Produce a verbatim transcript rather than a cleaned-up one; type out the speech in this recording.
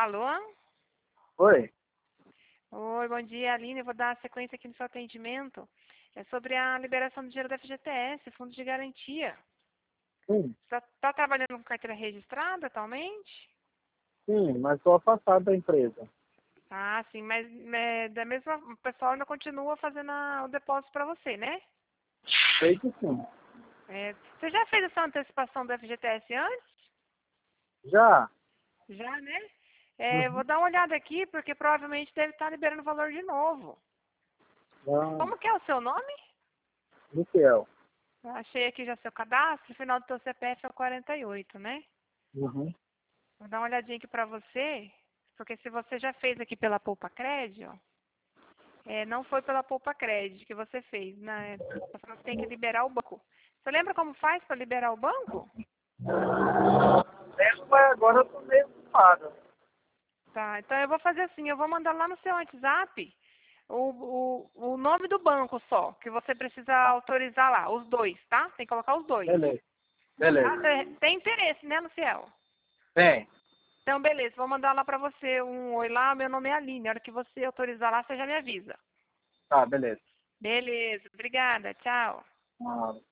Alô? Oi? Oi, bom dia, Aline. Eu vou dar sequência aqui no seu atendimento. É sobre a liberação do dinheiro da F G T S, Fundo de Garantia. Sim, Você está trabalhando com carteira registrada atualmente? sim, mas estou afastado da empresa. Ah, sim, mas é, da mesma, o pessoal ainda continua fazendo a- o depósito para você, né? Sei que sim. É, você já fez essa antecipação do F G T S antes? Já? Já, né? É, vou Uhum. dar uma olhada aqui, porque provavelmente deve estar liberando o valor de novo. Ah, Como que é o seu nome? Miquel. Eu achei aqui já seu cadastro, o final do seu C P F é o quarenta e oito, né? Uhum. Vou dar uma olhadinha aqui pra você, porque se você já fez aqui pela Poupa Cred, ó, é, não foi pela Poupa Cred que você fez, né? Tá falando que tem que liberar o banco. Você lembra como faz para liberar o banco? Tempo, mas agora eu estou meio ocupado. Tá, então eu vou fazer assim, eu vou mandar lá no seu WhatsApp o, o, o nome do banco só, que você precisa autorizar lá, os dois, tá? Tem que colocar os dois. Beleza. Tá? Beleza. Você tem interesse, né, Luciel? Tem. Então, beleza, vou mandar lá pra você um oi lá, meu nome é Aline. A hora que você autorizar lá, você já me avisa. Tá, beleza. Beleza, obrigada, tchau. Ah,